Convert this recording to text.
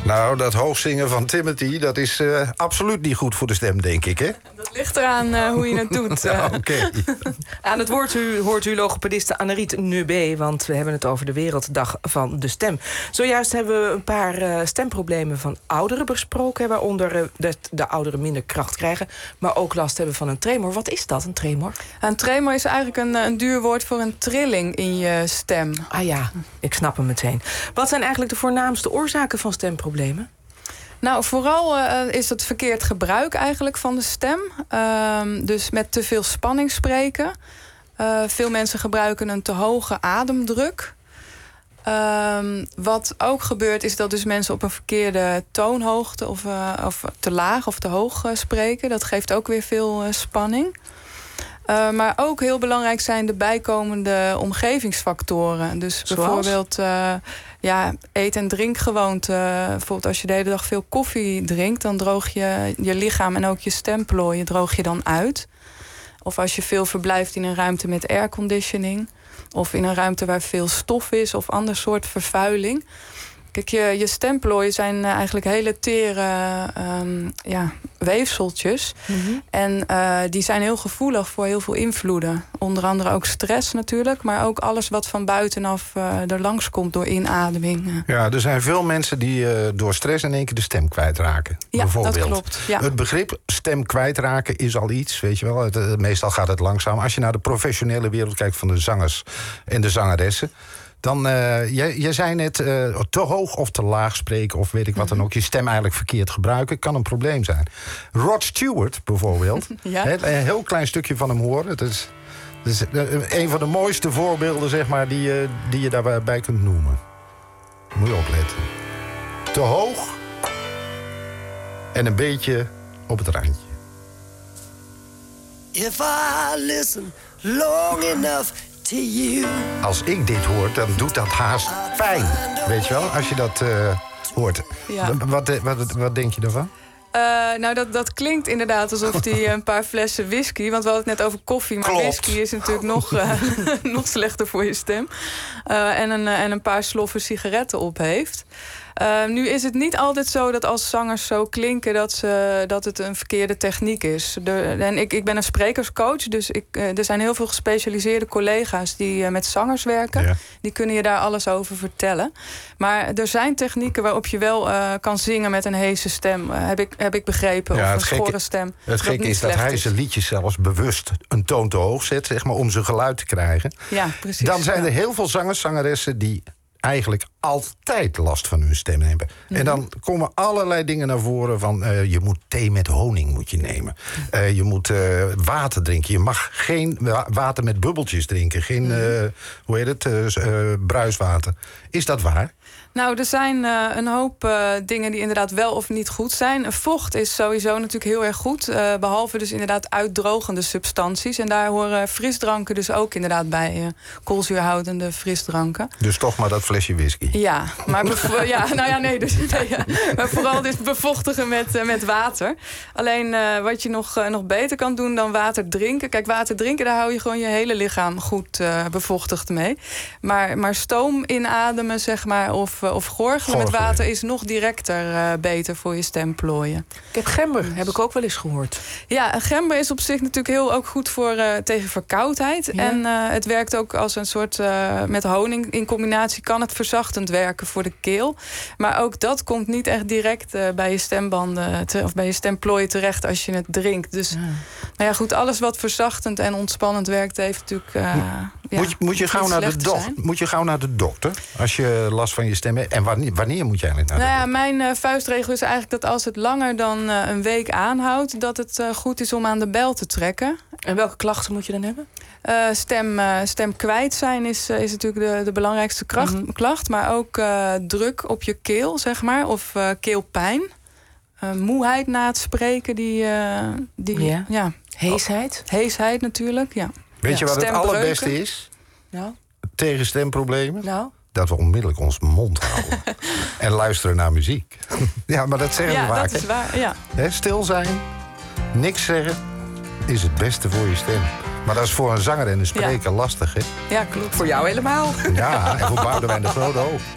Nou, dat hoogzingen van Timothy, dat is absoluut niet goed voor de stem, denk ik, hè? Dat ligt eraan hoe je het doet. Oké. Aan het woord hoort u logopediste Anne-Riet Nubé, want we hebben het over de Werelddag van de Stem. Zojuist hebben we een paar stemproblemen van ouderen besproken, waaronder de ouderen minder kracht krijgen, maar ook last hebben van een tremor. Wat is dat, een tremor? Een tremor is eigenlijk een duur woord voor een trilling in je stem. Ah ja, ik snap hem meteen. Wat zijn eigenlijk de voornaamste oorzaken van stemproblemen? Nou, vooral is het verkeerd gebruik eigenlijk van de stem. Dus met te veel spanning spreken. Veel mensen gebruiken een te hoge ademdruk. Wat ook gebeurt is dat dus mensen op een verkeerde toonhoogte of te laag of te hoog spreken. Dat geeft ook weer veel spanning. Maar ook heel belangrijk zijn de bijkomende omgevingsfactoren. Dus bijvoorbeeld eet- en drinkgewoonte. Bijvoorbeeld als je de hele dag veel koffie drinkt, dan droog je lichaam en ook je stemplooien droog je dan uit. Of als je veel verblijft in een ruimte met airconditioning, of in een ruimte waar veel stof is of ander soort vervuiling. Kijk, je stemplooien zijn eigenlijk hele tere weefseltjes. Mm-hmm. En die zijn heel gevoelig voor heel veel invloeden. Onder andere ook stress natuurlijk, maar ook alles wat van buitenaf er langskomt door inademing. Ja, er zijn veel mensen die door stress in één keer de stem kwijtraken. Ja, bijvoorbeeld. Dat klopt. Ja. Het begrip stem kwijtraken is al iets, weet je wel. Meestal gaat het langzaam. Als je naar de professionele wereld kijkt van de zangers en de zangeressen, dan, jij zei net, te hoog of te laag spreken of weet ik wat dan ook, je stem eigenlijk verkeerd gebruiken, kan een probleem zijn. Rod Stewart bijvoorbeeld, ja. Een heel klein stukje van hem horen. Dat is een van de mooiste voorbeelden, zeg maar, die je daarbij kunt noemen. Moet je opletten. Te hoog en een beetje op het randje. If I listen long enough to you. Als ik dit hoor, dan doet dat haast pijn. Weet je wel, als je dat hoort. Ja. Wat denk je daarvan? Nou, dat klinkt inderdaad alsof hij een paar flessen whisky, want we hadden het net over koffie, maar Klopt. Whisky is natuurlijk nog slechter voor je stem. En een paar sloffen sigaretten op heeft. Nu is het niet altijd zo dat als zangers zo klinken dat het een verkeerde techniek is. Ik ben een sprekerscoach, dus er zijn heel veel gespecialiseerde collega's die met zangers werken. Ja. Die kunnen je daar alles over vertellen. Maar er zijn technieken waarop je wel kan zingen met een heze stem, heb ik begrepen. Ja, of een schorre stem. Het gekke is dat hij zijn liedjes zelfs bewust een toon te hoog zet, zeg maar, om zijn geluid te krijgen. Ja, precies. Dan zijn er heel veel zangers, zangeressen die eigenlijk altijd last van hun stem hebben. Mm-hmm. En dan komen allerlei dingen naar voren van je moet thee met honing moet je nemen. Je moet water drinken. Je mag geen water met bubbeltjes drinken. Geen, bruiswater. Is dat waar? Nou, er zijn een hoop dingen die inderdaad wel of niet goed zijn. Vocht is sowieso natuurlijk heel erg goed. Behalve dus inderdaad uitdrogende substanties. En daar horen frisdranken dus ook inderdaad bij. Koolzuurhoudende frisdranken. Dus toch maar dat flesje whisky. Ja, maar maar vooral dus bevochtigen met water. Alleen wat je nog beter kan doen dan water drinken. Kijk, water drinken, daar hou je gewoon je hele lichaam goed bevochtigd mee. Maar stoom inademen, zeg maar, of gorgelen met water is nog directer beter voor je stemplooien. Gember heb ik ook wel eens gehoord. Ja, gember is op zich natuurlijk heel ook goed voor tegen verkoudheid. Ja. En het werkt ook als een soort met honing in combinatie kan het verzachtend werken voor de keel. Maar ook dat komt niet echt direct bij je stembanden of bij je stemplooien terecht als je het drinkt. Dus nou ja, goed, alles wat verzachtend en ontspannend werkt heeft natuurlijk. Moet je gauw naar de dokter als je last van je stem hebt? En wanneer moet je eigenlijk naar de dokter? Mijn vuistregel is eigenlijk dat als het langer dan een week aanhoudt, dat het goed is om aan de bel te trekken. En welke klachten moet je dan hebben? Stem kwijt zijn is natuurlijk de belangrijkste klacht. Maar ook druk op je keel, zeg maar. Of keelpijn. Moeheid na het spreken. Heesheid? Heesheid natuurlijk, ja. Weet je wat het allerbeste is? Nou? Tegen stemproblemen? Nou? Dat we onmiddellijk ons mond houden. En luisteren naar muziek. Ja, maar dat zeggen we vaak. Ja, dat is waar, ja. Stil zijn, niks zeggen, is het beste voor je stem. Maar dat is voor een zanger en een spreker lastig, hè? Ja, klopt. Voor jou helemaal. Ja, en voor Boudewijn de Grote ook.